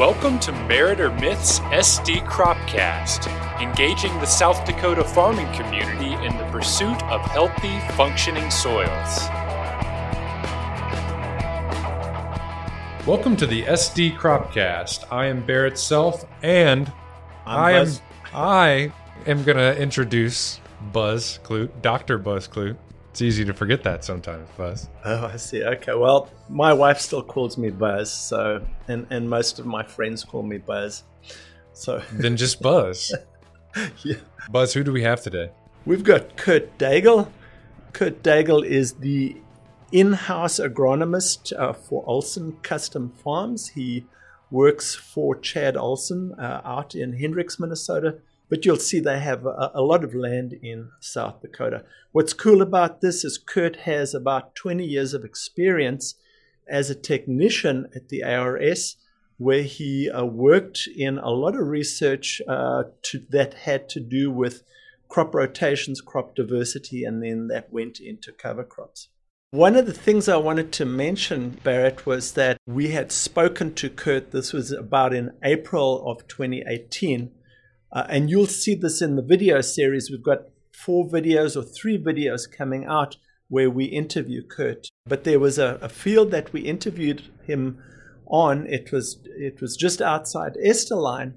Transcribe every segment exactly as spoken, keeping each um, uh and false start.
Welcome to Merit or Myth's S D Cropcast, engaging the South Dakota farming community in the pursuit of healthy, functioning soils. Welcome to the S D Cropcast. I am Barrett Self, and I'm I am Buzz. I am going to introduce Buzz Clute, Doctor Buzz Clute. It's easy to forget that sometimes, Buzz. Oh, I see. Okay, well, my wife still calls me Buzz, so and, and most of my friends call me Buzz. So Then just Buzz. yeah. Buzz, who do we have today? We've got Kurt Daigle. Kurt Daigle is the in-house agronomist uh, for Olson Custom Farms. He works for Chad Olson uh, out in Hendricks, Minnesota. But you'll see they have a, a lot of land in South Dakota. What's cool about this is Kurt has about twenty years of experience as a technician at the A R S, where he uh, worked in a lot of research uh, to, that had to do with crop rotations, crop diversity, and then that went into cover crops. One of the things I wanted to mention, Barrett, was that we had spoken to Kurt. This was about in April of twenty eighteen. Uh, and you'll see this in the video series. We've got four videos or three videos coming out where we interview Kurt. But there was a, a field that we interviewed him on. It was it was just outside Esterline.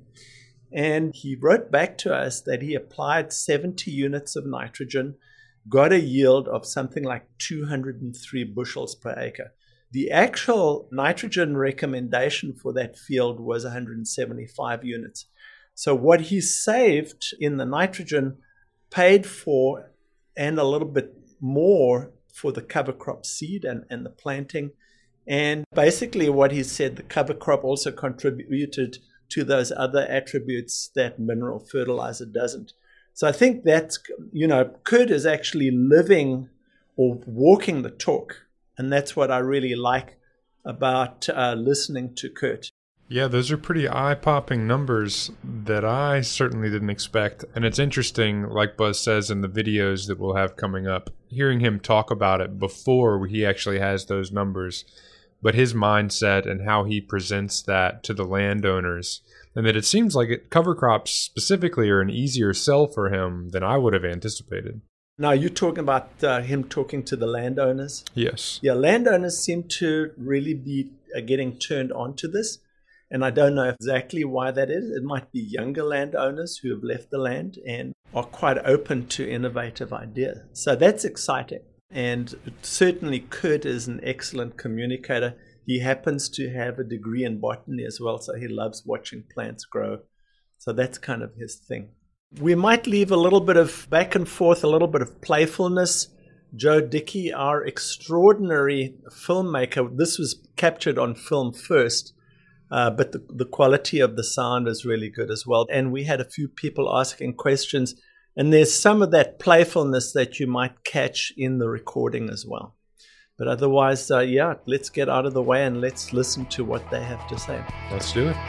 And he wrote back to us that he applied seventy units of nitrogen, got a yield of something like two hundred three bushels per acre. The actual nitrogen recommendation for that field was one hundred seventy-five units. So what he saved in the nitrogen paid for and a little bit more for the cover crop seed and, and the planting. And basically what he said, the cover crop also contributed to those other attributes that mineral fertilizer doesn't. So I think that's, you know, Kurt is actually living or walking the talk. And that's what I really like about uh, listening to Kurt. Yeah, those are pretty eye-popping numbers that I certainly didn't expect. And it's interesting, like Buzz says in the videos that we'll have coming up, hearing him talk about it before he actually has those numbers, but his mindset and how he presents that to the landowners, and that it seems like it, cover crops specifically are an easier sell for him than I would have anticipated. Now, you're talking about uh, him talking to the landowners? Yes. Yeah, landowners seem to really be uh, getting turned on to this. And I don't know exactly why that is. It might be younger landowners who have left the land and are quite open to innovative ideas. So that's exciting. And certainly Kurt is an excellent communicator. He happens to have a degree in botany as well, so he loves watching plants grow. So that's kind of his thing. We might leave a little bit of back and forth, a little bit of playfulness. Joe Dickey, our extraordinary filmmaker, this was captured on film first. Uh, but the, the quality of the sound is really good as well. And we had a few people asking questions. And there's some of that playfulness that you might catch in the recording as well. But otherwise, uh, yeah, let's get out of the way and let's listen to what they have to say. Let's do it.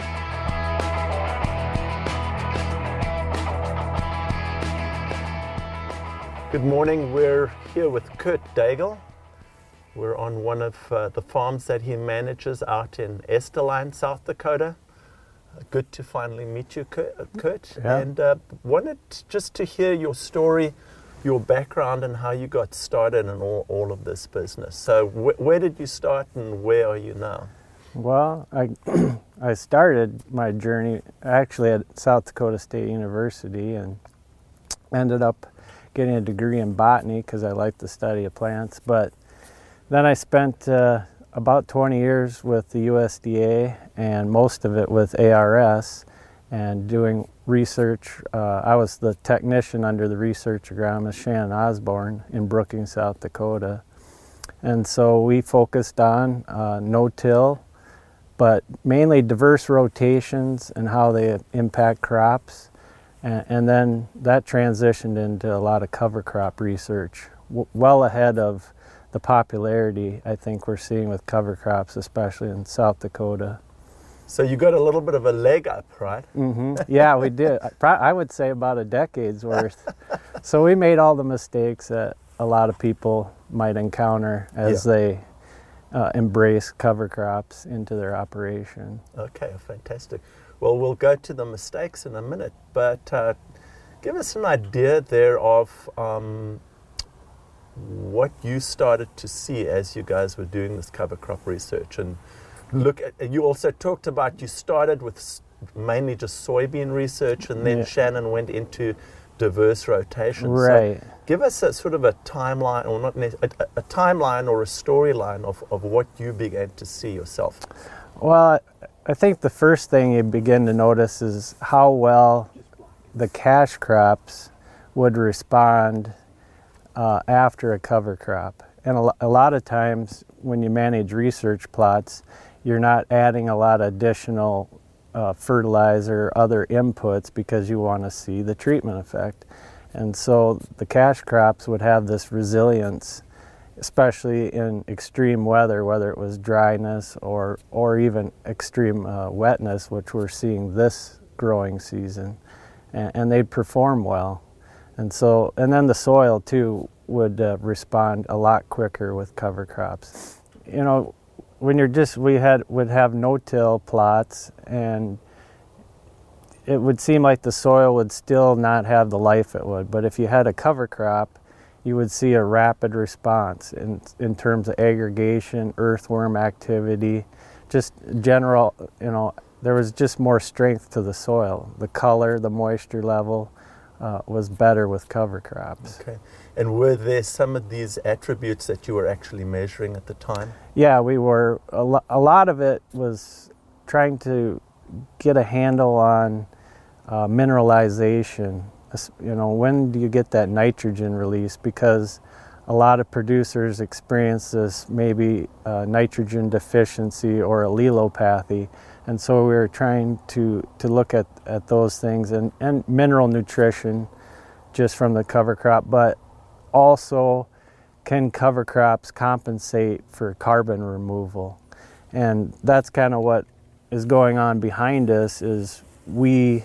Good morning. We're here with Kurt Daigle. We're on one of uh, the farms that he manages out in Esterline, South Dakota. Uh, good to finally meet you, Kurt. Kurt. Yeah. And uh, wanted just to hear your story, your background, and how you got started in all, all of this business. So wh- where did you start and where are you now? Well, I I started my journey actually at South Dakota State University and ended up getting a degree in botany because I like the study of plants. But then I spent uh, about twenty years with the U S D A and most of it with A R S and doing research. Uh, I was the technician under the research agronomist Shannon Osborne in Brookings, South Dakota. And so we focused on uh, no-till, but mainly diverse rotations and how they impact crops. And, and then that transitioned into a lot of cover crop research, w- well ahead of the popularity I think we're seeing with cover crops, especially in South Dakota. So you got a little bit of a leg up, right? Mm-hmm. Yeah, we did. I would say about a decade's worth. So we made all the mistakes that a lot of people might encounter as Yeah. they uh, embrace cover crops into their operation. Okay, fantastic. Well, we'll go to the mistakes in a minute, but uh, give us an idea there of um, what you started to see as you guys were doing this cover crop research. And look, at, you also talked about you started with mainly just soybean research, and then yeah. Shannon went into diverse rotations. Right. So give us a sort of a timeline, or not a, a timeline or a storyline of, of what you began to see yourself. Well, I think the first thing you begin to notice is how well the cash crops would respond uh, after a cover crop. And a, a lot of times when you manage research plots, you're not adding a lot of additional uh, fertilizer or other inputs because you want to see the treatment effect. And so the cash crops would have this resilience, especially in extreme weather, whether it was dryness or, or even extreme uh, wetness, which we're seeing this growing season. And, and they'd perform well. And so, and then the soil too would uh, respond a lot quicker with cover crops. You know, when you're just, we had, would have no-till plots, and it would seem like the soil would still not have the life it would. But if you had a cover crop, you would see a rapid response in, in terms of aggregation, earthworm activity, just general, you know, there was just more strength to the soil. The color, the moisture level uh, was better with cover crops. Okay. And were there some of these attributes that you were actually measuring at the time? Yeah, we were. A, lo- a lot of it was trying to get a handle on uh, mineralization. You know, when do you get that nitrogen release? Because a lot of producers experience this maybe uh, nitrogen deficiency or allelopathy. And so we were trying to, to look at, at those things, and, and mineral nutrition just from the cover crop, but also can cover crops compensate for carbon removal? And that's kind of what is going on behind us. Is we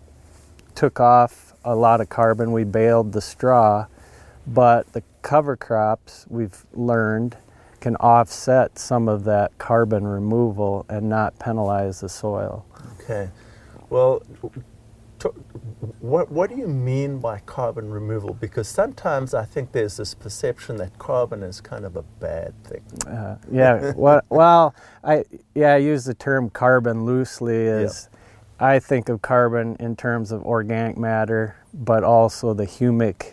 took off a lot of carbon, we baled the straw, but the cover crops, we've learned, can offset some of that carbon removal and not penalize the soil. Okay. Well, to, what, what do you mean by carbon removal? Because sometimes I think there's this perception that carbon is kind of a bad thing. Uh, yeah, well, well, I yeah, I use the term carbon loosely as yep. I think of carbon in terms of organic matter, but also the humic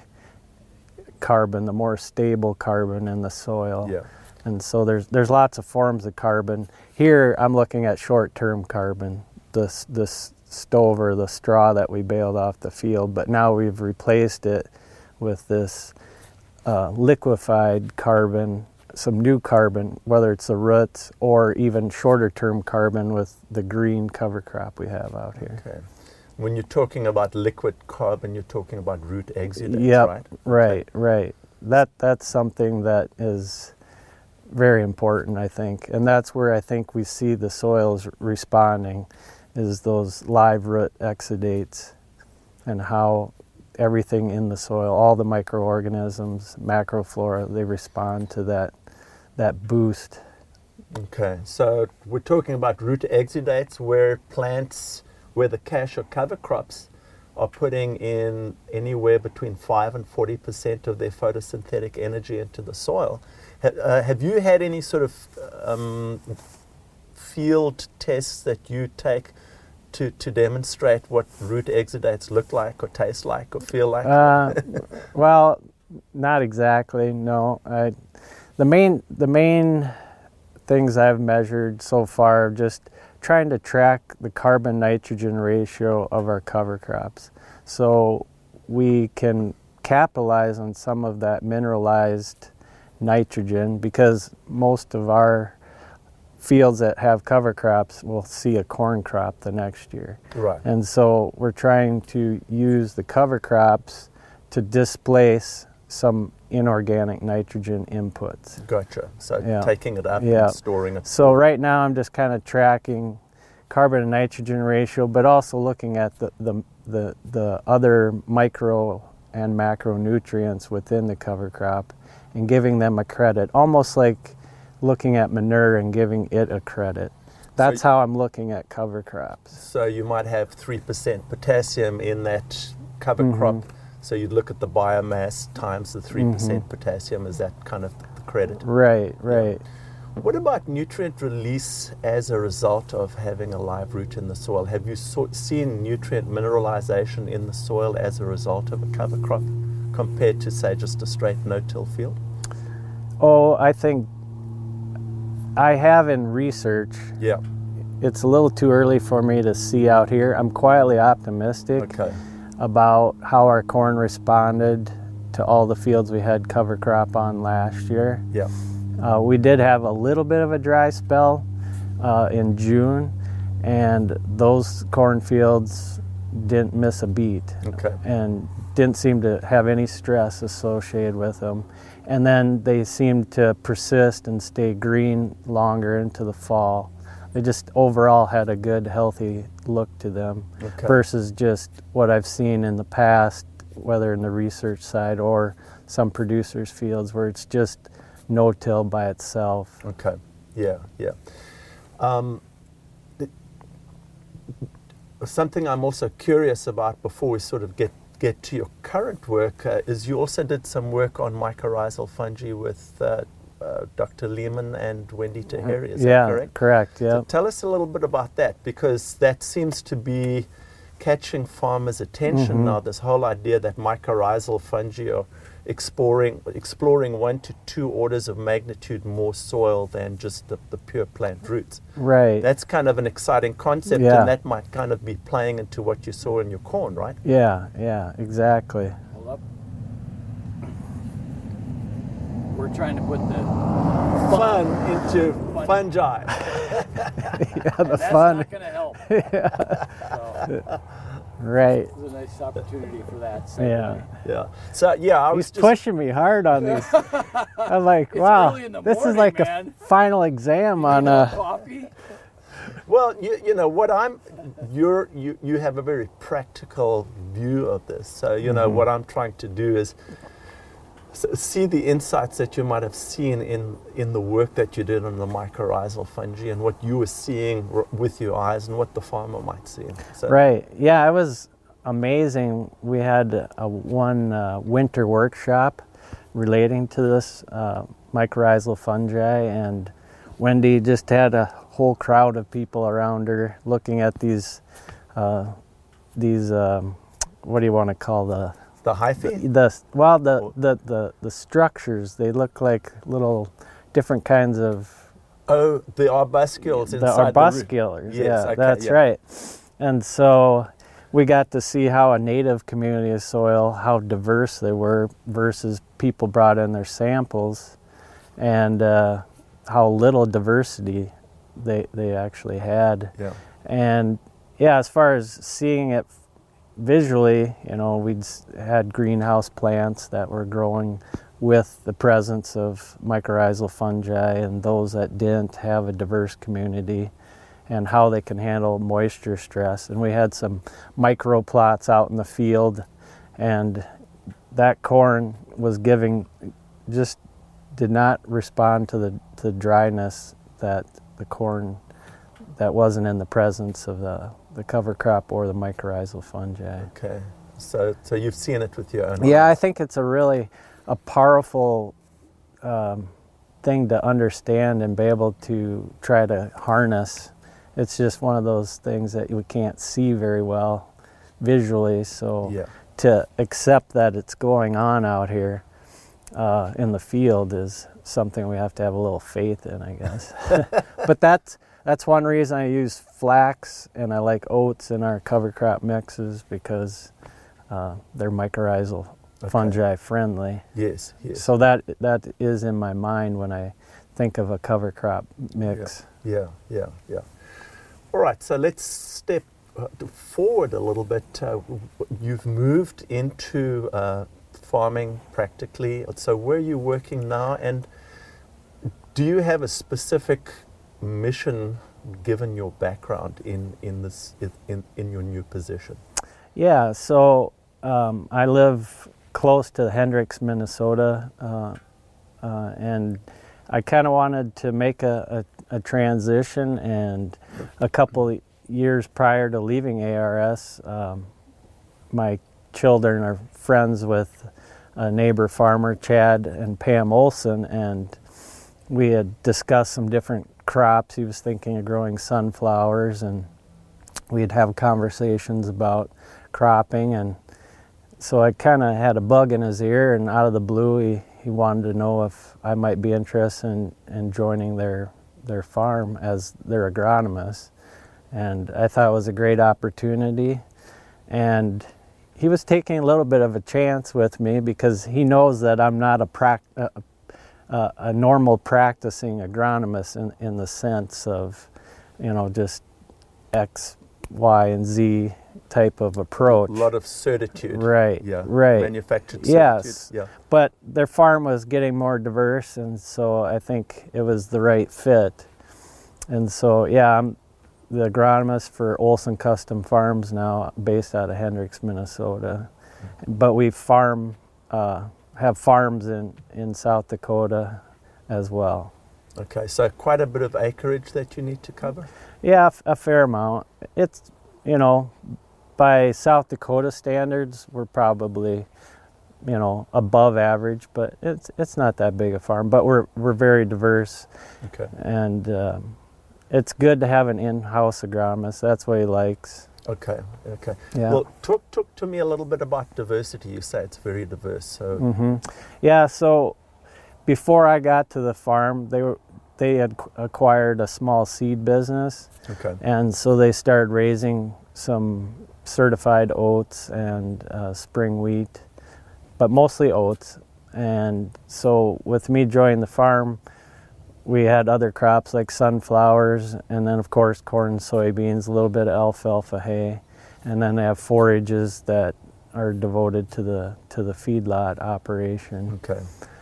carbon, the more stable carbon in the soil. Yeah. And so there's there's lots of forms of carbon. Here I'm looking at short-term carbon, this this stover, the straw that we baled off the field, but now we've replaced it with this uh, liquefied carbon, some new carbon, whether it's the roots or even shorter-term carbon with the green cover crop we have out here. Okay. When you're talking about liquid carbon, you're talking about root exudates, yep, right? Right, okay. right. That that's something that is very important, I think, and that's where I think we see the soils responding, is those live root exudates, and how everything in the soil, all the microorganisms, macroflora, they respond to that that boost. Okay, so we're talking about root exudates, where plants, where the cash or cover crops are putting in anywhere between five and forty percent of their photosynthetic energy into the soil. Ha, uh, have you had any sort of um, field tests that you take to, to demonstrate what root exudates look like or taste like or feel like? Uh, well, not exactly, no. I, the main the main things I've measured so far are just trying to track the carbon-nitrogen ratio of our cover crops, so we can capitalize on some of that mineralized nitrogen, because most of our fields that have cover crops will see a corn crop the next year. Right. And so we're trying to use the cover crops to displace some inorganic nitrogen inputs. Gotcha. So yeah. taking it up yeah. and storing it. So right now I'm just kind of tracking carbon and nitrogen ratio, but also looking at the, the, the, the other micro and macronutrients within the cover crop and giving them a credit, almost like looking at manure and giving it a credit. That's so, how I'm looking at cover crops. So you might have three percent potassium in that cover mm-hmm. crop. So you'd look at the biomass times the three percent mm-hmm. potassium as that kind of the credit. Right, right. Yeah. What about nutrient release as a result of having a live root in the soil? Have you so, seen nutrient mineralization in the soil as a result of a cover crop compared to, say, just a straight no-till field? Oh, I think I have in research. Yeah. It's a little too early for me to see out here. I'm quietly optimistic okay. about how our corn responded to all the fields we had cover crop on last year. Yeah. Uh, we did have a little bit of a dry spell uh, in June, and those cornfields didn't miss a beat. Okay. And didn't seem to have any stress associated with them. And then they seemed to persist and stay green longer into the fall. They just overall had a good, healthy look to them okay. versus just what I've seen in the past, whether in the research side or some producers' fields where it's just no-till by itself. Okay, yeah, yeah. Um, th- something I'm also curious about before we sort of get, get to your current work uh, is you also did some work on mycorrhizal fungi with uh, uh, Doctor Lehman and Wendy Taheri, is yeah, that correct? Correct, yeah. So tell us a little bit about that, because that seems to be catching farmers' attention mm-hmm. now, this whole idea that mycorrhizal fungi are exploring exploring one to two orders of magnitude more soil than just the, the pure plant roots. Right. That's kind of an exciting concept, yeah. and that might kind of be playing into what you saw in your corn, right? Yeah, yeah, exactly. Hold up. We're trying to put the fun into fun. fungi. yeah, the that's fun. That's not going to help. yeah. So. Right. This is a nice opportunity for that. So yeah. Yeah. So yeah, I was He's just pushing me hard on these. I'm like, it's wow, early in the this morning, is like man. a final exam you on a a coffee. Well, you you know what I'm you're you you have a very practical view of this. So you know mm-hmm. what I'm trying to do is see the insights that you might have seen in, in the work that you did on the mycorrhizal fungi and what you were seeing r- with your eyes and what the farmer might see. So, right. Yeah, it was amazing. We had a one uh, winter workshop relating to this uh, mycorrhizal fungi, and Wendy just had a whole crowd of people around her looking at these, uh, these um, what do you want to call the The hyphae? The, the well, the, the, the, the structures, they look like little different kinds of... Oh, the arbuscules the inside arbusculars, the root. Yes, yeah, okay, that's yeah. right. And so we got to see how a native community of soil, how diverse they were versus people brought in their samples, and uh, how little diversity they, they actually had. Yeah. And yeah, as far as seeing it visually, you know, we'd had greenhouse plants that were growing with the presence of mycorrhizal fungi, and those that didn't have a diverse community and how they can handle moisture stress. And we had some micro plots out in the field, and that corn was giving, just did not respond to the to dryness that the corn that wasn't in the presence of the the cover crop or the mycorrhizal fungi. Okay, so so you've seen it with your own Yeah, eyes. I think it's a really a powerful um, thing to understand and be able to try to harness. It's just one of those things that we can't see very well visually, so yeah. to accept that it's going on out here uh, in the field is something we have to have a little faith in, I guess. But that's That's one reason I use flax and I like oats in our cover crop mixes, because uh, they're mycorrhizal okay. fungi friendly. Yes, yes. So that that is in my mind when I think of a cover crop mix. Yeah, yeah, yeah. yeah. All right, so let's step forward a little bit. Uh, you've moved into uh, farming practically. So where are you working now, and do you have a specific mission given your background in in this in in your new position? Yeah, so um, I live close to Hendricks, Minnesota, uh, uh, and I kind of wanted to make a, a, a transition, and a couple of years prior to leaving A R S, um, my children are friends with a neighbor farmer, Chad and Pam Olson, and we had discussed some different crops. He was thinking of growing sunflowers, and we'd have conversations about cropping, and so I kind of had a bug in his ear, and out of the blue he, he wanted to know if I might be interested in, in joining their, their farm as their agronomist. And I thought it was a great opportunity, and he was taking a little bit of a chance with me because he knows that I'm not a, prac- a, a, a normal practicing agronomist in, in the sense of, you know, just X, Y, and Z type of approach. A lot of certitude. Right, yeah. right. Manufactured certitude. Yes, yeah. But their farm was getting more diverse, and so I think it was the right fit. And so, yeah, I'm the agronomist for Olson Custom Farms now, based out of Hendricks, Minnesota. Mm-hmm. But we farm, uh, have farms in, in South Dakota as well. Okay, so quite a bit of acreage that you need to cover? Yeah, a fair amount. It's, you know, by South Dakota standards, we're probably, you know, above average, but it's it's not that big a farm. But we're we're very diverse. Okay. And um, it's good to have an in-house agronomist. That's what he likes. Okay, okay. Yeah. Well, talk, talk to me a little bit about diversity. You say it's very diverse. So. Mm-hmm. Yeah, so before I got to the farm, they were they had acquired a small seed business. Okay. And so they started raising some certified oats and uh, spring wheat, but mostly oats. And so with me joining the farm, we had other crops like sunflowers, and then of course corn, soybeans, a little bit of alfalfa hay, and then they have forages that are devoted to the to the feedlot operation. Okay.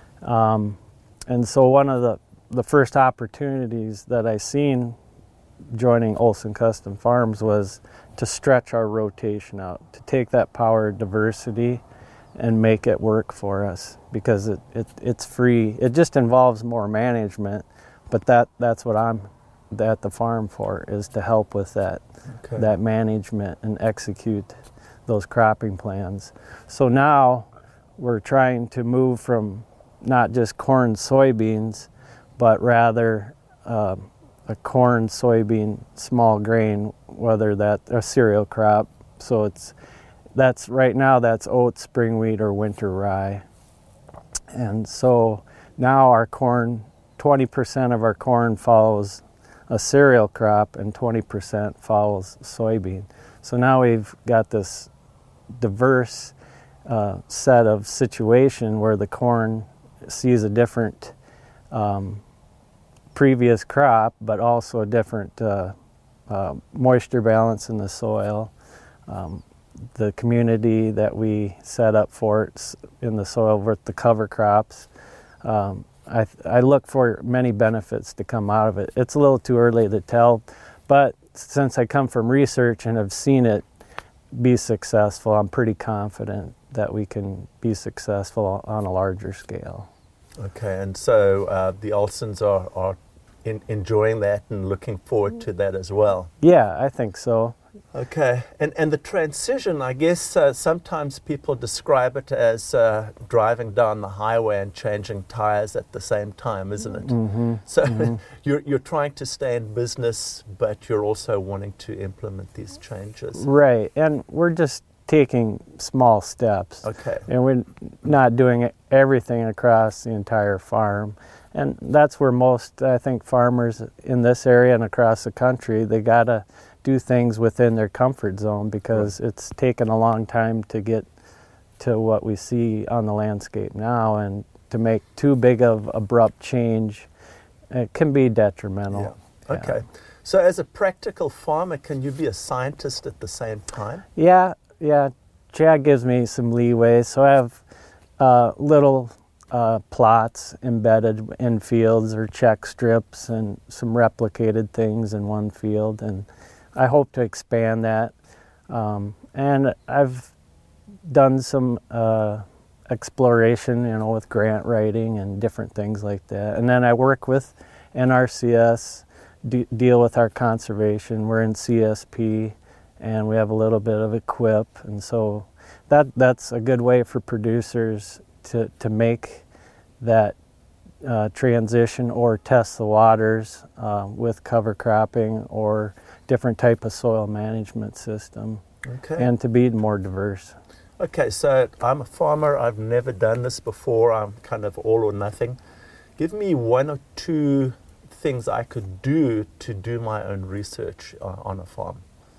Um, and so one of the the first opportunities that I seen joining Olson Custom Farms was to stretch our rotation out, to take that power of diversity and make it work for us, because it, it it's free. It just involves more management, but that that's what I'm at the farm for, is to help with that okay. that management and execute those cropping plans. So now we're trying to move from not just corn, soybeans, but rather um, a corn, soybean, small grain, whether that a cereal crop. So it's that's right now that's oats, spring wheat, or winter rye. And so now our corn, twenty percent of our corn follows a cereal crop and twenty percent follows soybean. So now we've got this diverse uh, set of situation where the corn sees a different um, previous crop, but also a different uh, uh, moisture balance in the soil. Um, the community that we set up for it in the soil with the cover crops, um, I, I look for many benefits to come out of it. It's a little too early to tell, but since I come from research and have seen it be successful, I'm pretty confident that we can be successful on a larger scale. Okay, and so uh, the Olsons are, are in, enjoying that and looking forward to that as well. Yeah, I think so. Okay, and and the transition, I guess uh, sometimes people describe it as uh, driving down the highway and changing tires at the same time, isn't it? Mm-hmm. So mm-hmm. you're you're trying to stay in business, but you're also wanting to implement these changes. Right, and we're just taking small steps. Okay. And we're not doing everything across the entire farm. And that's where most, I think, farmers in this area and across the country, they gotta do things within their comfort zone, because right. it's taken a long time to get to what we see on the landscape now, and to make too big of abrupt change, it can be detrimental. Yeah. Okay. Yeah. So as a practical farmer, can you be a scientist at the same time? Yeah, yeah. Chad gives me some leeway, so I have uh, little uh, plots embedded in fields, or check strips, and some replicated things in one field, and I hope to expand that. Um, and I've done some uh, exploration, you know, with grant writing and different things like that. And then I work with N R C S, de- deal with our conservation. We're in C S P, and we have a little bit of equip, and so that that's a good way for producers to, to make that uh, transition or test the waters uh, with cover cropping or different type of soil management system, Okay. and to be more diverse. Okay, so I'm a farmer. I've never done this before. I'm kind of all or nothing. Give me one or two things I could do to do my own research uh, on a farm.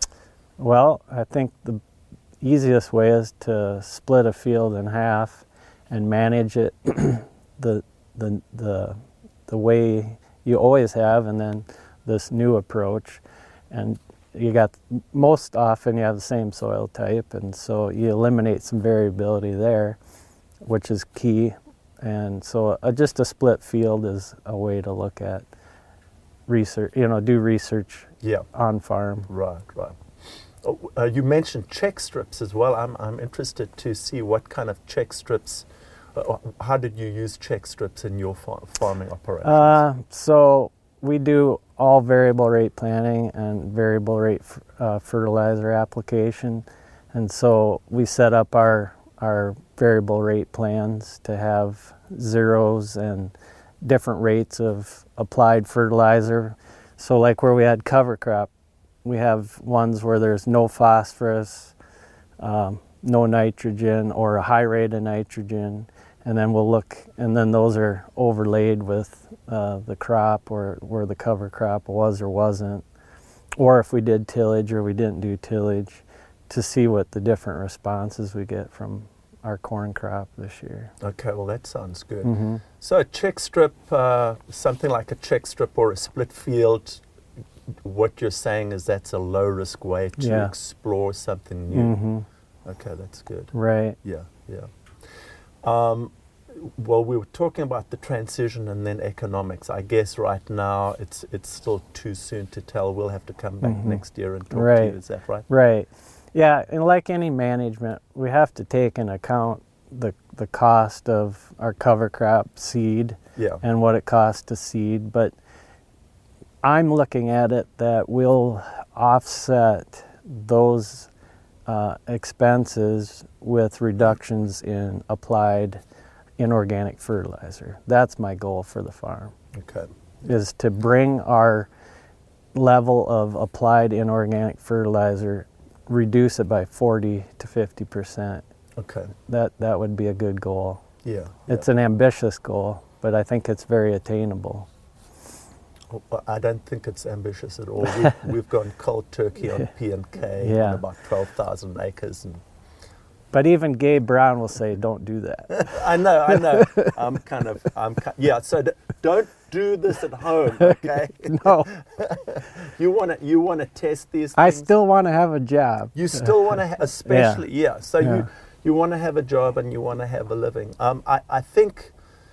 Well, I think the easiest way is to split a field in half and manage it the the the the way you always have, and then this new approach. And you got, most often you have the same soil type, and so you eliminate some variability there, which is key. And so uh, just a split field is a way to look at research, you know, do research Yeah. on farm. Right, right. Oh, uh, you mentioned check strips as well. I'm I'm interested to see what kind of check strips. Uh, how did you use check strips in your far- farming operations? Uh, so we do all variable rate planting and variable rate f- uh, fertilizer application, and so we set up our our variable rate plans to have zeros and different rates of applied fertilizer. So like where we had cover crop, we have ones where there's no phosphorus, um, no nitrogen, or a high rate of nitrogen, and then we'll look, and then those are overlaid with uh, the crop, or where the cover crop was or wasn't, or if we did tillage or we didn't do tillage, to see what the different responses we get from our corn crop this year. Okay, well that sounds good. Mm-hmm. So a check strip, uh, something like a check strip or a split field, what you're saying is that's a low risk way to Yeah. explore something new. Mm-hmm. Okay, that's good. Right. Yeah, yeah. Um, well, we were talking about the transition and then economics. I guess right now it's it's still too soon to tell. We'll have to come back Mhm. next year and talk to Right. you. Is that right? Right. Yeah, and like any management, we have to take into account the the cost of our cover crop seed Yeah. and what it costs to seed. But I'm looking at it that we'll offset those uh, expenses with reductions in applied inorganic fertilizer. That's my goal for the farm, Okay. is to bring our level of applied inorganic fertilizer, reduce it by forty to fifty percent. Okay. That that would be a good goal. Yeah. It's an ambitious goal, but I think it's very attainable. yeah. Oh, I don't think it's ambitious at all. We've, we've gone cold turkey on P and K Yeah. on about twelve thousand acres, and But even Gabe Brown will say, "Don't do that." I know, I know. I'm kind of, I'm, ki- yeah. So d- don't do this at home, okay? No, You want to, you want to test these I things. still want to have a job. You still want to, ha- especially, yeah. So Yeah. you, you want to have a job and you want to have a living. Um, I, I think,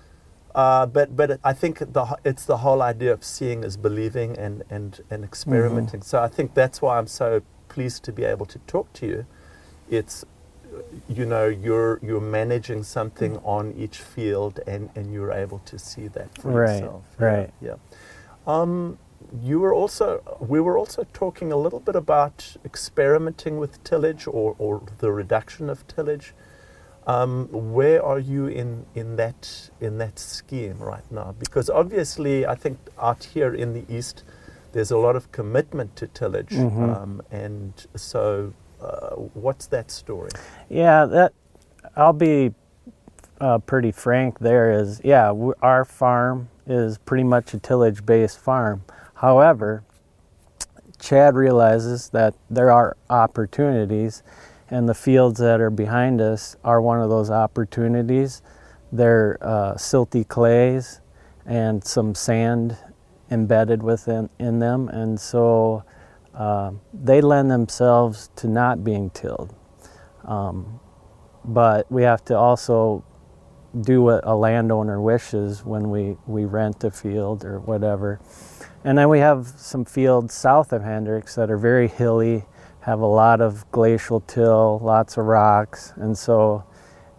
uh, but, but I think the, h- it's the whole idea of seeing is believing and, and, and experimenting. Mm-hmm. So I think that's why I'm so pleased to be able to talk to you. It's, you know, you're you're managing something on each field, and, and you're able to see that for Right, yourself. right. Yeah. yeah. Um, you were also we were also talking a little bit about experimenting with tillage, or, or the reduction of tillage. Um, where are you in, in that in that scheme right now? Because obviously, I think out here in the east, there's a lot of commitment to tillage, Mhm. um, and so. Uh, what's that story? Yeah, that I'll be uh, pretty frank. There is, yeah, w- our farm is pretty much a tillage-based farm. However, Chad realizes that there are opportunities, and the fields that are behind us are one of those opportunities. They're uh, silty clays and some sand embedded within in them, and so. Uh, they lend themselves to not being tilled. Um, but we have to also do what a landowner wishes when we, we rent a field or whatever. And then we have some fields south of Hendricks that are very hilly, have a lot of glacial till, lots of rocks, and so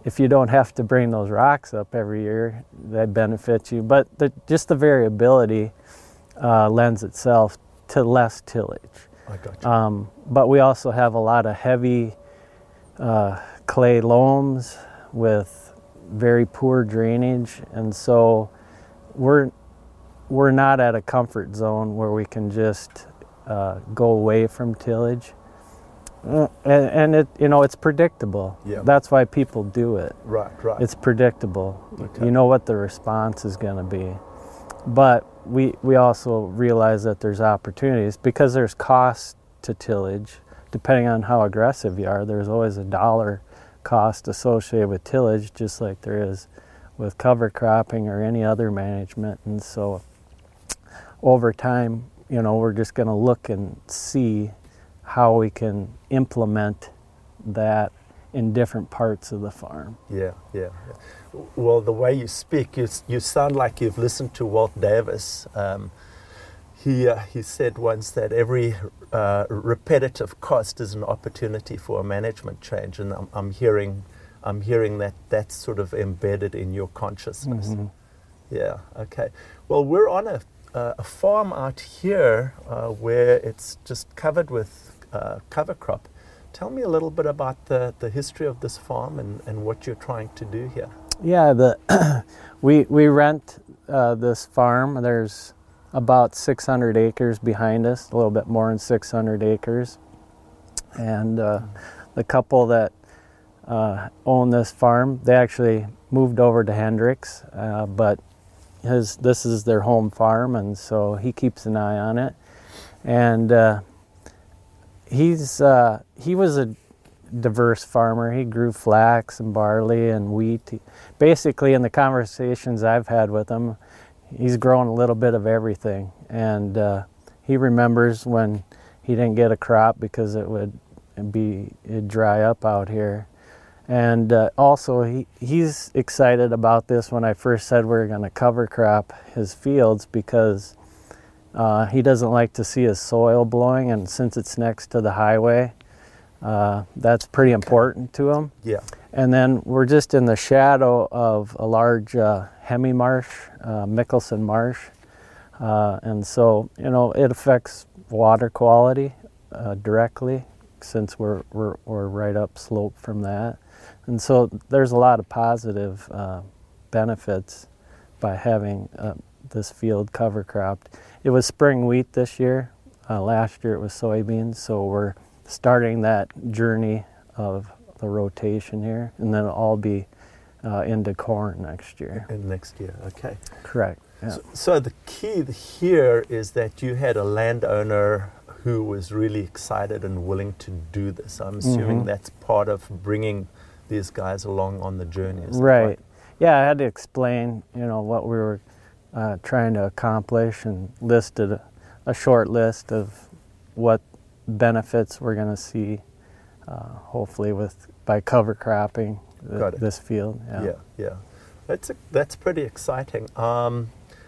if you don't have to bring those rocks up every year, that benefits you. But the, just the variability uh, lends itself to less tillage. I got you. Um, but we also have a lot of heavy uh, clay loams with very poor drainage, and so we're we're not at a comfort zone where we can just uh, go away from tillage. Uh, and, and it, you know, it's predictable. Yeah. That's why people do it. Right, right. It's predictable. Okay. You know what the response is going to be. But we we also realize that there's opportunities because there's cost to tillage. Depending on how aggressive you are, there's always a dollar cost associated with tillage, just like there is with cover cropping or any other management. And so over time, you know, we're just going to look and see how we can implement that in different parts of the farm. Yeah, yeah, yeah. Well, the way you speak, you, you sound like you've listened to Walt Davis. Um, he, uh, he said once that every uh, repetitive cost is an opportunity for a management change, and I'm, I'm hearing I'm hearing that that's sort of embedded in your consciousness. Mm-hmm. Yeah, okay. Well, we're on a, uh, a farm out here uh, where it's just covered with uh, cover crop. Tell me a little bit about the, the history of this farm and, and what you're trying to do here. Yeah, the we we rent uh, this farm. There's about six hundred acres behind us, a little bit more than six hundred acres. And uh, the couple that uh, own this farm, they actually moved over to Hendricks, uh, but his this is their home farm, and so he keeps an eye on it. And uh, he's uh, he was a diverse farmer. He grew flax and barley and wheat. He, basically, in the conversations I've had with him, he's grown a little bit of everything. And uh, he remembers when he didn't get a crop because it would be it'd dry up out here. And uh, also, he, he's excited about this when I first said we we're going to cover crop his fields, because uh, he doesn't like to see his soil blowing, and since it's next to the highway, uh, that's pretty important to him. Yeah. And then we're just in the shadow of a large uh, hemi marsh, uh, Mickelson Marsh, uh, and so, you know, it affects water quality uh, directly, since we're, we're, we're right up slope from that. And so there's a lot of positive uh, benefits by having uh, this field cover cropped. It was spring wheat this year. Uh, last year it was soybeans, so we're starting that journey of the rotation here, and then it'll all be uh, into corn next year. And next year, okay. Correct. Yeah. So, so the key here is that you had a landowner who was really excited and willing to do this. I'm assuming Mm-hmm. that's part of bringing these guys along on the journey. Is that Right. Yeah, I had to explain, you know, what we were uh, trying to accomplish, and listed a, a short list of what benefits we're going to see, uh, hopefully with by cover cropping the, Got it. this field. Yeah. Yeah, yeah. That's a, that's pretty exciting. Um,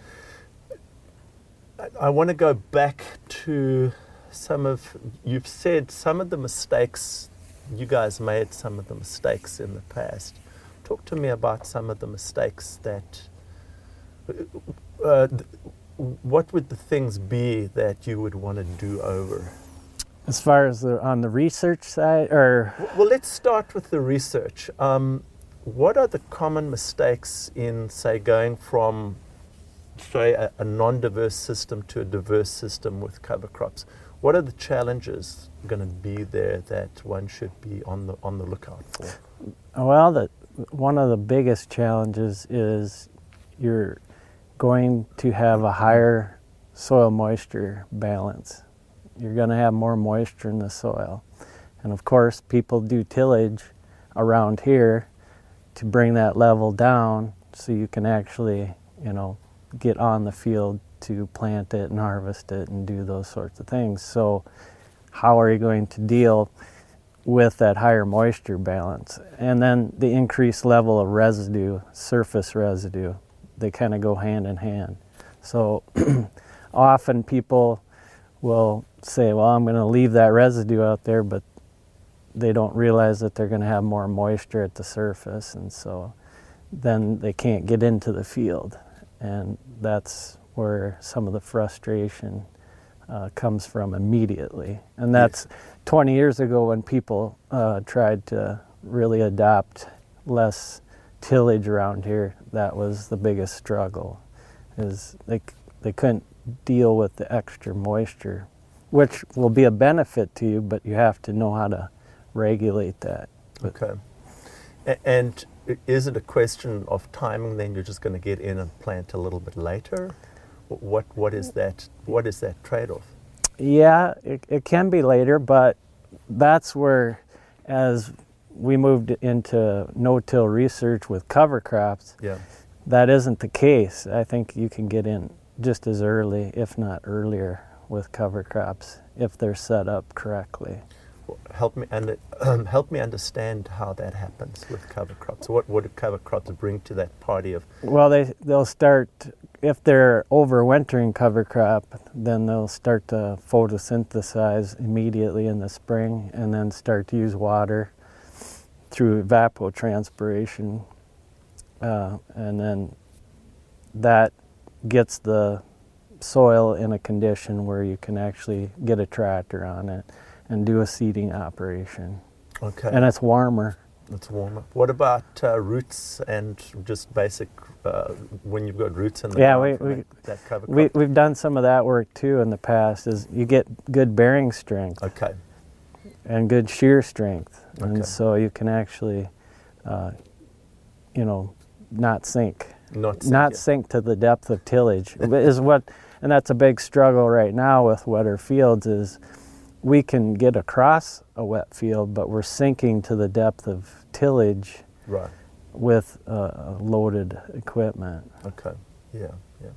I, I want to go back to some of, you've said some of the mistakes, you guys made some of the mistakes in the past. Talk to me about some of the mistakes that, uh, th- what would the things be that you would want to do over? As far as the, on the research side, or Well, let's start with the research. Um, what are the common mistakes in, say, going from, say, a, a non-diverse system to a diverse system with cover crops? What are the challenges going to be there that one should be on the on the lookout for? well, the, one of the biggest challenges is you're going to have a higher soil moisture balance. You're going to have more moisture in the soil. And of course, people do tillage around here to bring that level down so you can actually, you know, get on the field to plant it and harvest it and do those sorts of things. So how are you going to deal with that higher moisture balance? And then the increased level of residue, surface residue, they kind of go hand in hand. So often people will say, well, I'm going to leave that residue out there, but they don't realize that they're going to have more moisture at the surface, and so then they can't get into the field, and that's where some of the frustration uh, comes from immediately. And that's yes. twenty years ago when people uh, tried to really adopt less tillage around here. That was the biggest struggle, is they they couldn't deal with the extra moisture, which will be a benefit to you, but you have to know how to regulate that. Okay. A- and is it a question of timing then? You're just going to get in and plant a little bit later? What what is that what is that trade-off? Yeah, it, it can be later, but that's where, as we moved into no-till research with cover crops, yeah. that isn't the case. I think you can get in just as early, if not earlier, with cover crops if they're set up correctly. Well, help me and um, help me understand how that happens with cover crops. What what do cover crops bring to that party of? Well, they they'll start, if they're overwintering cover crop, then they'll start to photosynthesize immediately in the spring, and then start to use water through evapotranspiration, uh, and then that gets the soil in a condition where you can actually get a tractor on it and do a seeding operation. Okay. And it's warmer. It's warmer. What about uh, roots and just basic, uh, when you've got roots in the yeah, ground we, we, that, that cover crop? we, we've done some of that work too in the past, is you get good bearing strength. Okay. And good shear strength. Okay. And so you can actually, uh, you know, not sink. Not sink, not yeah. sink to the depth of tillage is what, and that's a big struggle right now with wetter fields, is we can get across a wet field, but we're sinking to the depth of tillage right. with uh, loaded equipment. Okay, yeah, yeah.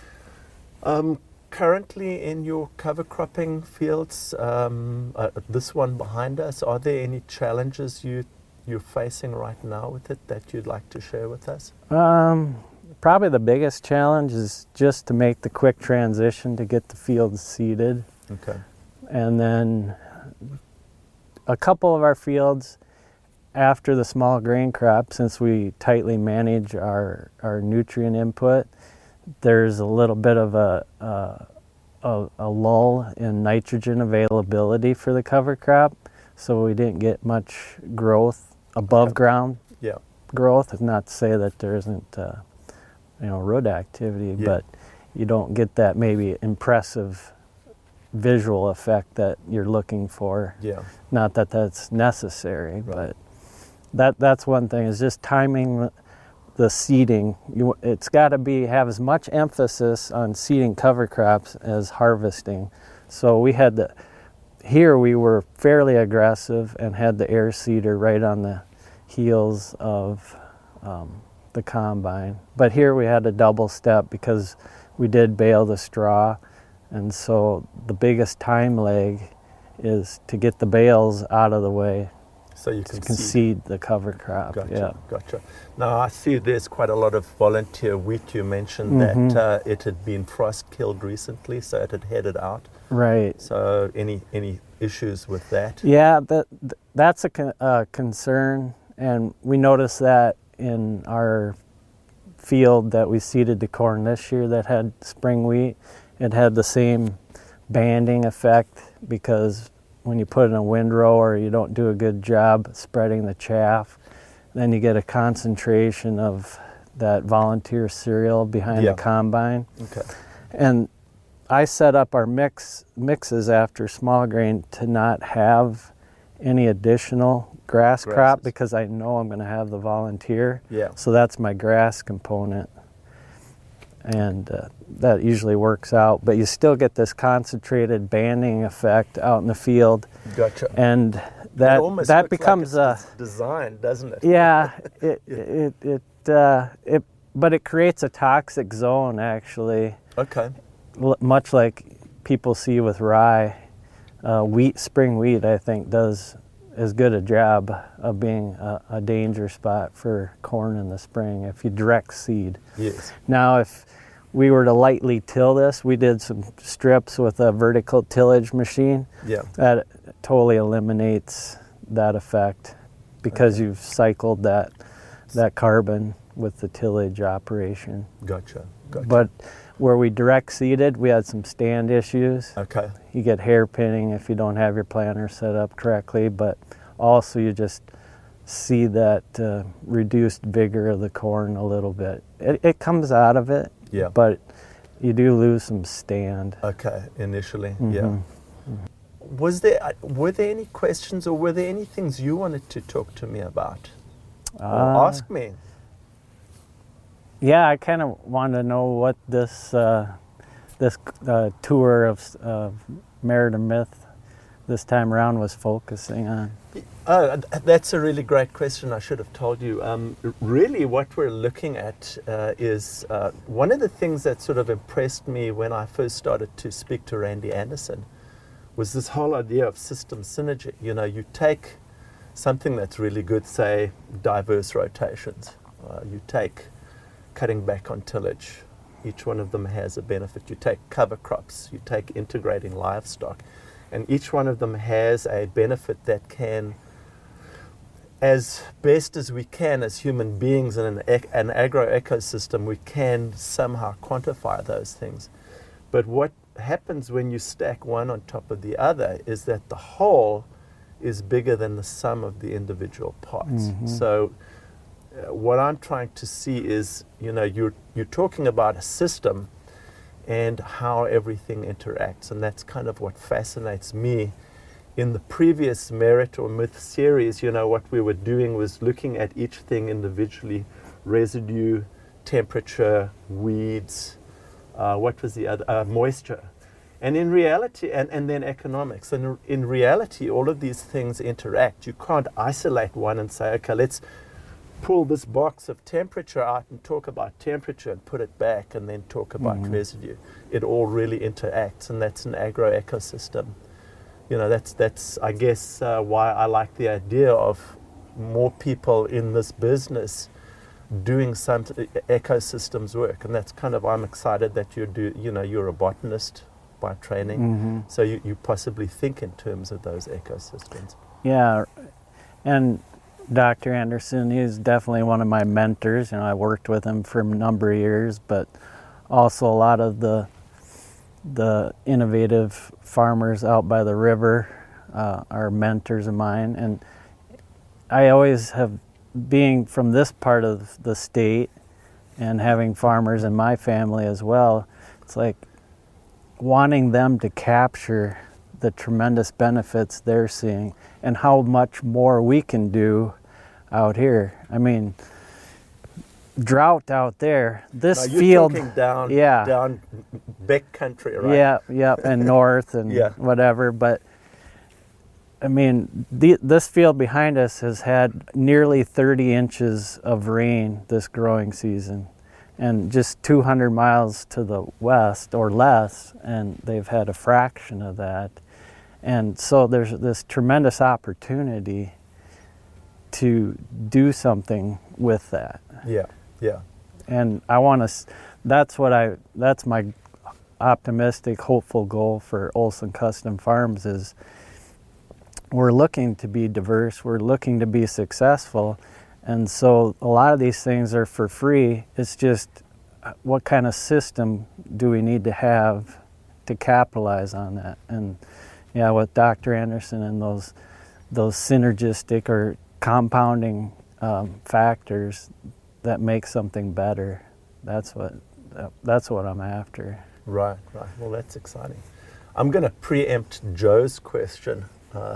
Um, currently in your cover cropping fields, um, uh, this one behind us, are there any challenges you, you're facing right now with it that you'd like to share with us? Um, probably the biggest challenge is just to make the quick transition to get the fields seeded. Okay. And then a couple of our fields, after the small grain crop, since we tightly manage our, our nutrient input, there's a little bit of a, a, a, a lull in nitrogen availability for the cover crop, so we didn't get much growth above Okay. ground Yeah. growth. It's not to say that there isn't uh, you know, root activity, Yeah. but you don't get that maybe impressive visual effect that you're looking for. Yeah. Not that that's necessary, Right. but that that's one thing, is just timing the seeding. You, it's got to be have as much emphasis on seeding cover crops as harvesting. So we had the here we were fairly aggressive and had the air seeder right on the heels of um, the combine. But here we had a double step because we did bale the straw. And so the biggest time lag is to get the bales out of the way, So you to can, can seed. seed the cover crop. Gotcha, Yeah. gotcha. Now I see there's quite a lot of volunteer wheat. You mentioned Mhm. that uh, it had been frost killed recently, so it had headed out. Right. So any any issues with that? Yeah, that that's a con- uh, concern, and we noticed that in our field that we seeded the corn this year that had spring wheat. It had the same banding effect, because when you put in a windrow or you don't do a good job spreading the chaff, then you get a concentration of that volunteer cereal behind Yeah. the combine. Okay. And I set up our mix mixes after small grain to not have any additional grass crop, Grasses. because I know I'm going to have the volunteer. Yeah. So that's my grass component. And uh, that usually works out, but you still get this concentrated banding effect out in the field, Gotcha. and It that almost that looks becomes like a it's des- design, doesn't it? yeah it it it, uh, it but it creates a toxic zone, actually, Okay. l- much like people see with rye. Uh, wheat, spring wheat, I think, does as good a job of being a, a danger spot for corn in the spring if you direct seed. Yes. Now, if we were to lightly till this, we did some strips with a vertical tillage machine. Yeah. That totally eliminates that effect because okay. you've cycled that that carbon with the tillage operation. Gotcha. Gotcha. But where we direct seeded, we had some stand issues. Okay. You get hairpinning if you don't have your planter set up correctly, but also you just see that uh, reduced vigor of the corn a little bit. It, it comes out of it, yeah. but you do lose some stand. Okay, initially, Mm-hmm. yeah. Mm-hmm. Was there were there any questions or were there any things you wanted to talk to me about or Uh, ask me? Yeah, I kind of want to know what this uh, this uh, tour of, of Merida Myth this time around was focusing on. Oh, that's a really great question. I should have told you. Um, really, what we're looking at uh, is uh, one of the things that sort of impressed me when I first started to speak to Randy Anderson was this whole idea of system synergy. You know, you take something that's really good, say diverse rotations. Uh, you take cutting back on tillage. Each one of them has a benefit. You take cover crops. You take integrating livestock. And each one of them has a benefit that can, as best as we can as human beings in an, ec- an agro-ecosystem, we can somehow quantify those things. But what happens when you stack one on top of the other is that the whole is bigger than the sum of the individual parts. Mm-hmm. So uh, what I'm trying to see is, you know, you're, you're talking about a system and how everything interacts. And that's kind of what fascinates me. In the previous Merit or Myth series, you know, what we were doing was looking at each thing individually: residue, temperature, weeds, uh, what was the other, uh, moisture. And in reality, and, and then economics. And in reality, all of these things interact. You can't isolate one and say, okay, let's pull this box of temperature out and talk about temperature and put it back and then talk about mm-hmm. residue. It all really interacts, and that's an agro-ecosystem. You know, that's, that's I guess, uh, why I like the idea of more people in this business doing some t- ecosystems work. And that's kind of, I'm excited that you do, you know, you're a botanist by training. Mm-hmm. So you, you possibly think in terms of those ecosystems. Yeah, and Doctor Anderson, he's definitely one of my mentors. You know, I worked with him for a number of years, but also a lot of the the innovative farmers out by the river uh, are mentors of mine. And I always have, being from this part of the state and having farmers in my family as well, it's like wanting them to capture the tremendous benefits they're seeing and how much more we can do out here. I mean, drought out there, this now you're field, talking down, yeah, down Beck country, right? yeah, yeah, and north and yeah. whatever. But I mean, the, this field behind us has had nearly thirty inches of rain this growing season, and just two hundred miles to the west or less, and they've had a fraction of that. And so there's this tremendous opportunity to do something with that. Yeah, yeah. And I want to, that's what I, that's my optimistic, hopeful goal for Olson Custom Farms is we're looking to be diverse, we're looking to be successful. And so a lot of these things are for free. It's just what kind of system do we need to have to capitalize on that? And yeah, with Doctor Anderson and those those synergistic or compounding um, factors that make something better. That's what that's what I'm after. Right, right. Well, that's exciting. I'm going to preempt Joe's question. Uh,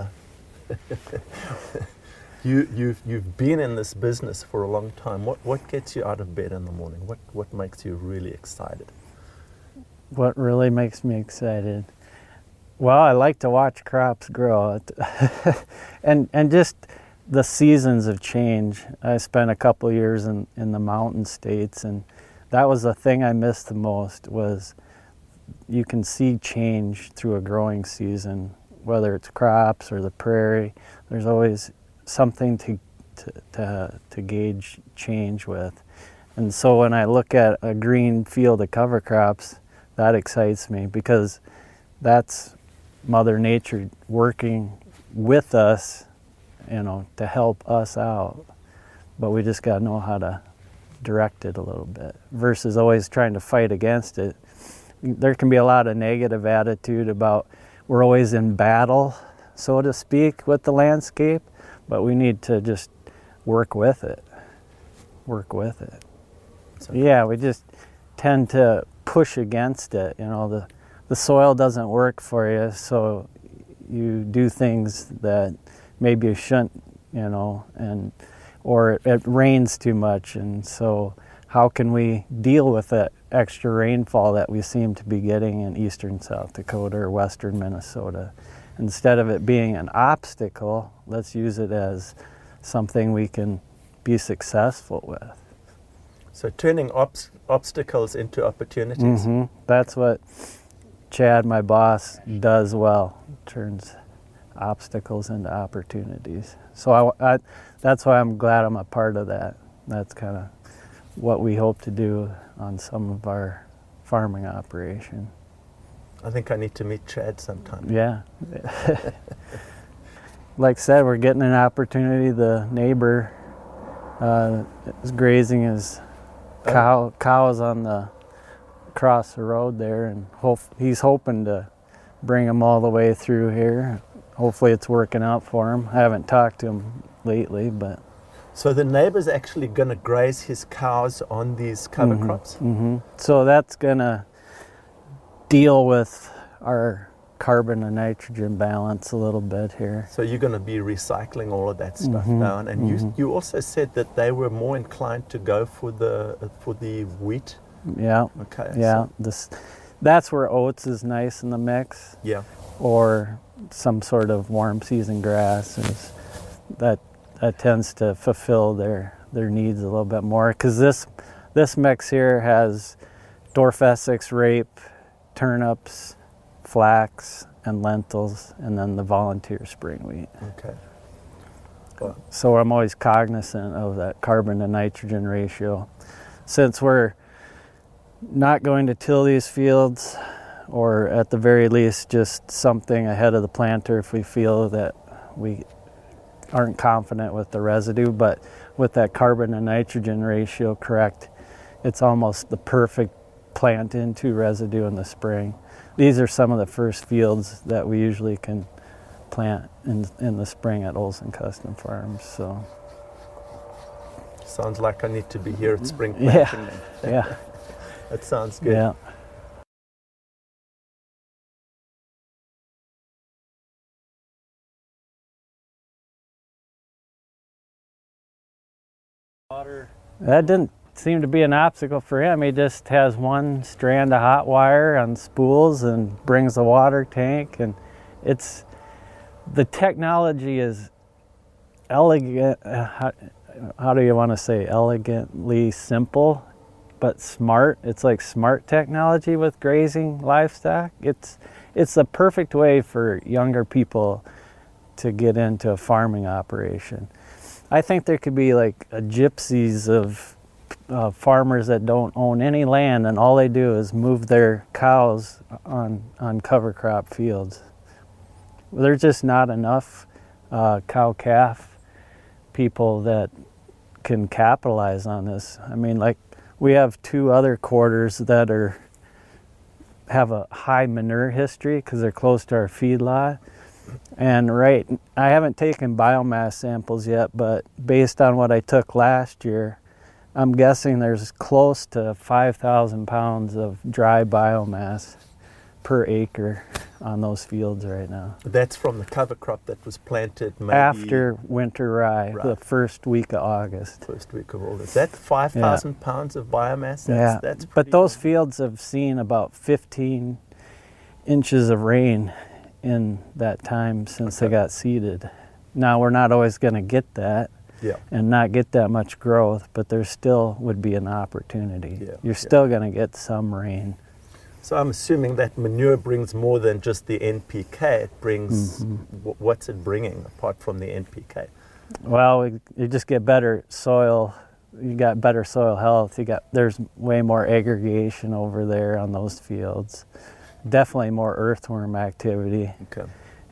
you you've you've been in this business for a long time. What what gets you out of bed in the morning? What what makes you really excited? What really makes me excited? Well, I like to watch crops grow, and and just the seasons of change. I spent a couple years in, in the mountain states, and that was the thing I missed the most. Was you can see change through a growing season, whether it's crops or the prairie. There's always something to to to, to gauge change with, and so when I look at a green field of cover crops, that excites me because that's Mother Nature working with us you know, to help us out. But we just got to know how to direct it a little bit versus always trying to fight against it. There can be a lot of negative attitude about we're always in battle, so to speak, with the landscape, but we need to just work with it. Work with it. So, yeah, we just tend to push against it. You know, the, the soil doesn't work for you, so you do things that maybe you shouldn't, you know, and or it, it rains too much, and so how can we deal with that extra rainfall that we seem to be getting in eastern South Dakota or western Minnesota? Instead of it being an obstacle, let's use it as something we can be successful with. So turning obs- obstacles into opportunities. Mm-hmm. That's what Chad, my boss, does well. Turns obstacles into opportunities. So I, I, that's why I'm glad I'm a part of that. That's kind of what we hope to do on some of our farming operation. I think I need to meet Chad sometime. Yeah. Like I said, we're getting an opportunity. The neighbor uh, is grazing his cow, cows on the across the road there, and hope, he's hoping to bring them all the way through here. Hopefully it's working out for him. I haven't talked to him lately, but... So the neighbor's actually going to graze his cows on these cover mm-hmm, crops? Mm-hmm. So that's going to deal with our carbon and nitrogen balance a little bit here. So you're going to be recycling all of that stuff mm-hmm, down. And mm-hmm. you you also said that they were more inclined to go for the for the wheat. Yeah. Okay. Yeah. So this, that's where oats is nice in the mix. Yeah. Or some sort of warm season grasses. That that tends to fulfill their their needs a little bit more, because this this mix here has dwarf Essex rape, turnips, flax, and lentils, and then the volunteer spring wheat. Okay. Well, so I'm always cognizant of that carbon to nitrogen ratio. Since we're not going to till these fields, or at the very least just something ahead of the planter if we feel that we aren't confident with the residue, but with that carbon and nitrogen ratio correct, it's almost the perfect plant into residue in the spring. These are some of the first fields that we usually can plant in in the spring at Olson Custom Farms. So sounds like I need to be here at spring planting. Yeah, yeah. That sounds good. Yeah. Water. That didn't seem to be an obstacle for him. He just has one strand of hot wire on spools and brings the water tank, and it's the technology is elegant. Uh, how, how do you want to say elegantly simple, but smart? It's like smart technology with grazing livestock. It's it's the perfect way for younger people to get into a farming operation. I think there could be like a gypsies of uh, farmers that don't own any land, and all they do is move their cows on, on cover crop fields. There's just not enough uh, cow-calf people that can capitalize on this. I mean, like, we have two other quarters that are have a high manure history because they're close to our feedlot. And right, I haven't taken biomass samples yet, but based on what I took last year, I'm guessing there's close to five thousand pounds of dry biomass per acre on those fields right now. That's from the cover crop that was planted maybe after winter rye, right. the first week of August. First week of August. That five thousand yeah. pounds of biomass, that's, yeah. that's But those good. fields have seen about fifteen inches of rain in that time since okay. they got seeded. Now we're not always going to get that yeah. and not get that much growth, but there still would be an opportunity. Yeah. You're yeah. still going to get some rain. So I'm assuming that manure brings more than just the N P K. It brings, mm-hmm. w- what's it bringing apart from the N P K? Well, we, you just get better soil. You got better soil health. You got there's way more aggregation over there on those fields. Definitely more earthworm activity. Okay.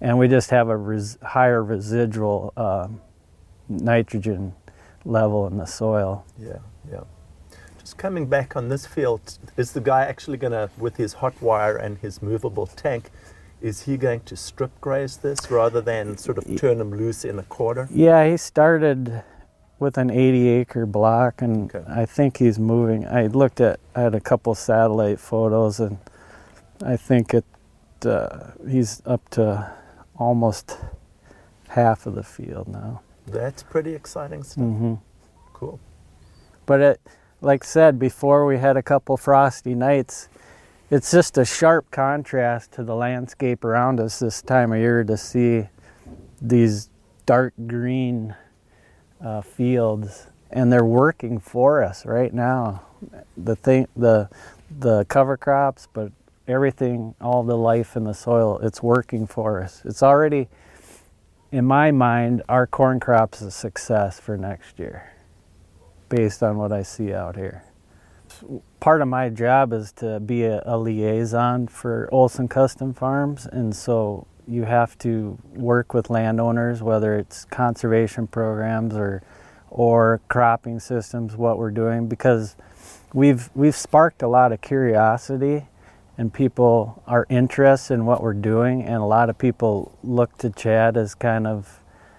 and we just have a res- higher residual uh, nitrogen level in the soil. Yeah, yeah. Just coming back on this field, is the guy actually going to, with his hot wire and his movable tank, is he going to strip graze this rather than sort of turn them loose in a quarter? Yeah, he started with an eighty acre block, and Okay. I think he's moving. I looked at, I had a couple satellite photos, and I think it uh, he's up to almost half of the field now. That's pretty exciting stuff. hmm Cool. But it, like I said, before we had a couple frosty nights, it's just a sharp contrast to the landscape around us this time of year to see these dark green uh, fields, and they're working for us right now. The thing, the the cover crops, but everything, all the life in the soil, it's working for us. It's already, in my mind, our corn crop's a success for next year, based on what I see out here. Part of my job is to be a, a liaison for Olson Custom Farms, and so you have to work with landowners, whether it's conservation programs or or cropping systems, what we're doing, because we've we've sparked a lot of curiosity, and people are interested in what we're doing, and a lot of people look to Chad as kind of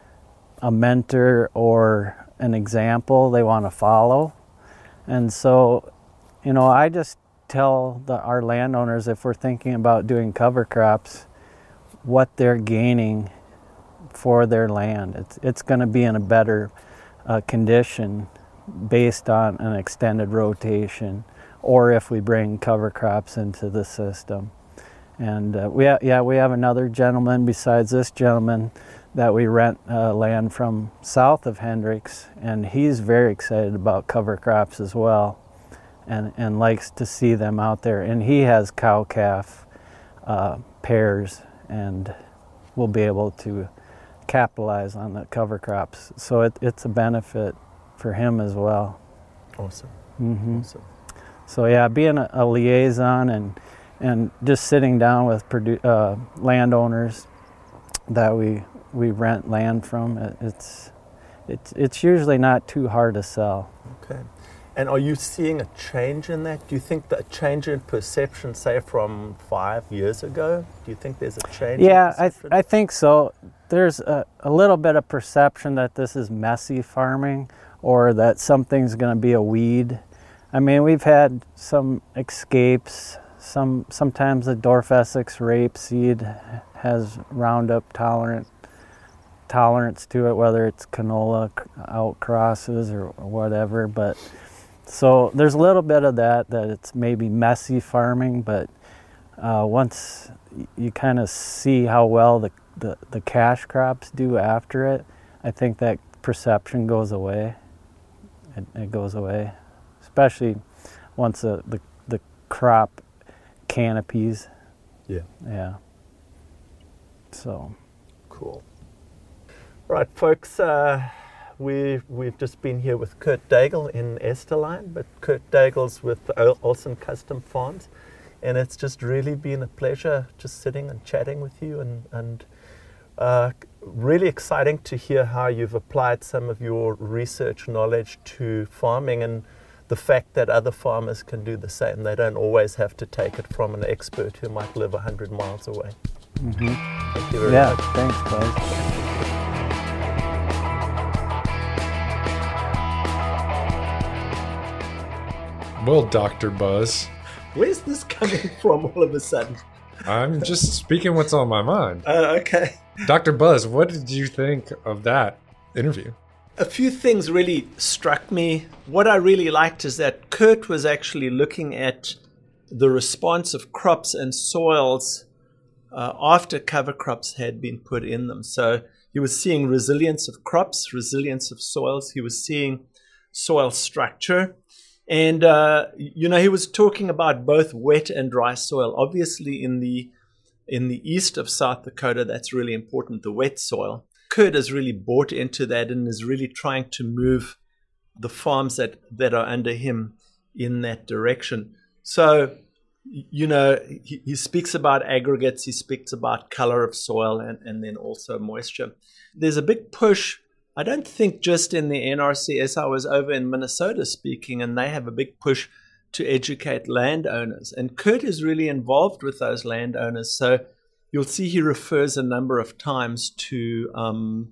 a mentor or an example they want to follow. And so, you know, I just tell the, our landowners, if we're thinking about doing cover crops, what they're gaining for their land. It's it's going to be in a better uh, condition based on an extended rotation, or if we bring cover crops into the system. And uh, we ha- yeah, we have another gentleman besides this gentleman that we rent uh, land from south of Hendricks, and he's very excited about cover crops as well, and, and likes to see them out there. And he has cow-calf uh, pairs, and we'll be able to capitalize on the cover crops. So it, it's a benefit for him as well. Awesome. Mm-hmm. Awesome. So yeah, being a, a liaison and and just sitting down with produ- uh, landowners that we we rent land from, it, it's it's it's usually not too hard to sell. Okay. And are you seeing a change in that? Do you think that a change in perception, say from five years ago? Do you think there's a change? Yeah, in I perception? I think so. There's a, a little bit of perception that this is messy farming, or that something's going to be a weed. I mean, we've had some escapes. Some sometimes the Dwarf Essex rapeseed has Roundup tolerant tolerance to it, whether it's canola outcrosses or, or whatever. But so there's a little bit of that, that it's maybe messy farming. But uh, once you kind of see how well the, the the cash crops do after it, I think that perception goes away. It, it goes away, especially once the, the, the crop canopies. Yeah. Yeah. So. Cool. Right, folks, uh, we, we've just been here with Kurt Daigle in Esterline, but Kurt Daigle's with Ol- Olson Custom Farms, and it's just really been a pleasure just sitting and chatting with you, and, and uh, really exciting to hear how you've applied some of your research knowledge to farming, and the fact that other farmers can do the same. They don't always have to take it from an expert who might live one hundred miles away. Mm-hmm. Thank you very Yeah, much. thanks, Buzz. Well, Doctor Buzz, Where's this coming from all of a sudden? I'm just speaking what's on my mind. Uh, okay. Doctor Buzz, what did you think of that interview? A few things really struck me. What I really liked is that Kurt was actually looking at the response of crops and soils uh, after cover crops had been put in them. So he was seeing resilience of crops, resilience of soils. He was seeing soil structure. And, uh, you know, he was talking about both wet and dry soil. Obviously, in the in the east of South Dakota, that's really important, the wet soil. Kurt has really bought into that and is really trying to move the farms that, that are under him in that direction. So you know, he, he speaks about aggregates, he speaks about color of soil, and, and then also moisture. There's a big push, I don't think just in the N R C S. I was over in Minnesota speaking, and they have a big push to educate landowners. And Kurt is really involved with those landowners. So you'll see he refers a number of times to um,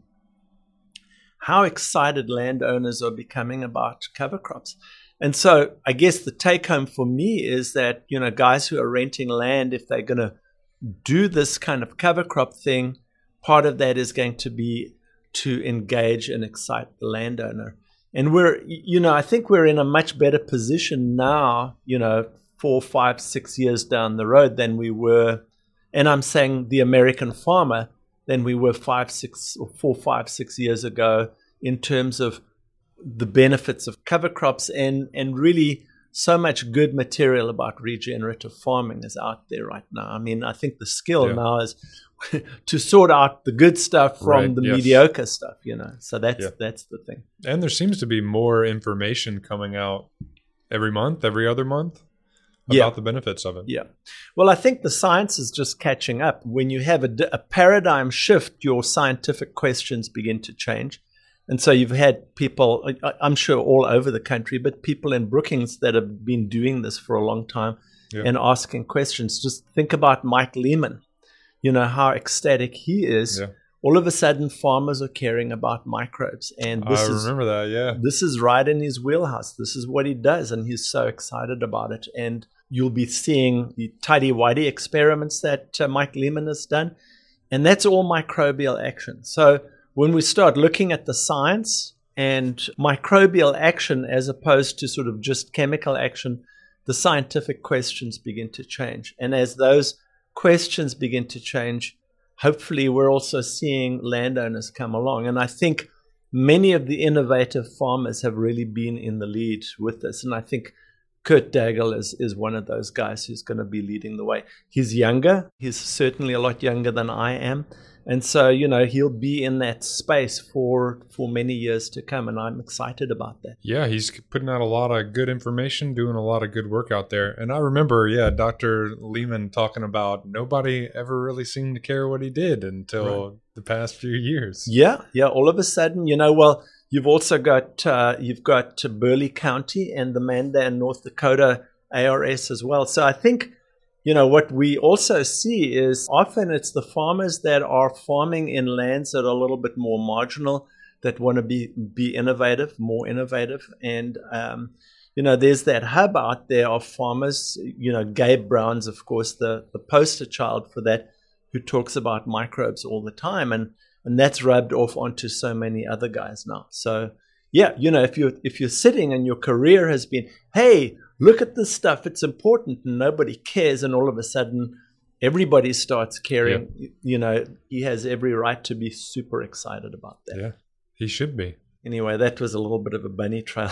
how excited landowners are becoming about cover crops. And so I guess the take home for me is that, you know, guys who are renting land, if they're going to do this kind of cover crop thing, part of that is going to be to engage and excite the landowner. And we're, you know, I think we're in a much better position now, you know, four, five, six years down the road than we were. And I'm saying the American farmer than we were five, six, or four, five, six years ago in terms of the benefits of cover crops, and, and really so much good material about regenerative farming is out there right now. I mean, I think the skill yeah. now is to sort out the good stuff from right, the yes. mediocre stuff, you know. So that's yeah. that's the thing. And there seems to be more information coming out every month, every other month about yeah. the benefits of it. Yeah. Well, I think the science is just catching up. When you have a, a paradigm shift, your scientific questions begin to change. And so you've had people, I'm sure all over the country, but people in Brookings that have been doing this for a long time yeah. and asking questions. Just think about Mike Lehman, you know, how ecstatic he is. Yeah. All of a sudden, farmers are caring about microbes. And this I is, remember that, yeah. This is right in his wheelhouse. This is what he does, and he's so excited about it. And you'll be seeing the tidy-whitey experiments that uh, Mike Lehman has done, and that's all microbial action. So when we start looking at the science and microbial action as opposed to sort of just chemical action, the scientific questions begin to change. And as those questions begin to change, hopefully we're also seeing landowners come along. And I think many of the innovative farmers have really been in the lead with this. And I think Kurt Daigle is, is one of those guys who's going to be leading the way. He's younger. He's certainly a lot younger than I am. And so, you know, he'll be in that space for for many years to come, and I'm excited about that. Yeah, he's putting out a lot of good information, doing a lot of good work out there. And I remember, yeah, Doctor Lehman talking about nobody ever really seemed to care what he did until right. the past few years. Yeah, yeah. All of a sudden, you know, well, you've also got uh, you've got Burleigh County and the Mandan, North Dakota A R S as well. So I think, you know, what we also see is often it's the farmers that are farming in lands that are a little bit more marginal, that want to be, be innovative, more innovative. And, um, you know, there's that hub out there of farmers, you know, Gabe Brown's, of course, the, the poster child for that, who talks about microbes all the time. And, and that's rubbed off onto so many other guys now. So, yeah, you know, if you're, if you're sitting and your career has been, hey, look at this stuff, it's important, and nobody cares, and all of a sudden everybody starts caring. Yeah. You know, he has every right to be super excited about that. Yeah, he should be. Anyway, that was a little bit of a bunny trail.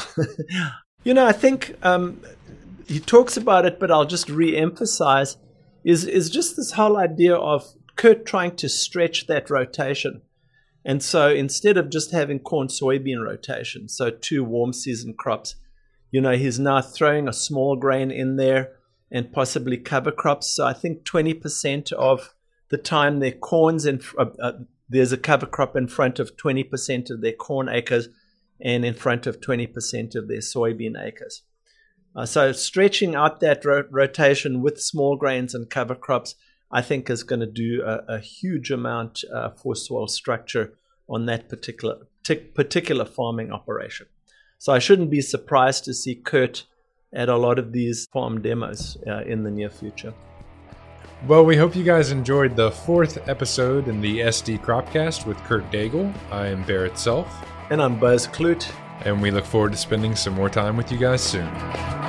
You know, I think um, he talks about it, but I'll just re-emphasize, is, is just this whole idea of Kurt trying to stretch that rotation. And so instead of just having corn-soybean rotation, so two warm season crops, you know, he's now throwing a small grain in there and possibly cover crops. So I think twenty percent of the time their corn's in, uh, uh, there's a cover crop in front of twenty percent of their corn acres and in front of twenty percent of their soybean acres. Uh, so stretching out that ro- rotation with small grains and cover crops, I think is going to do a, a huge amount uh, for soil structure on that particular t- particular farming operation. So I shouldn't be surprised to see Kurt at a lot of these farm demos uh, in the near future. Well, we hope you guys enjoyed the fourth episode in the S D Cropcast with Kurt Daigle. I am Barrett Self. And I'm Buzz Kloot. And we look forward to spending some more time with you guys soon.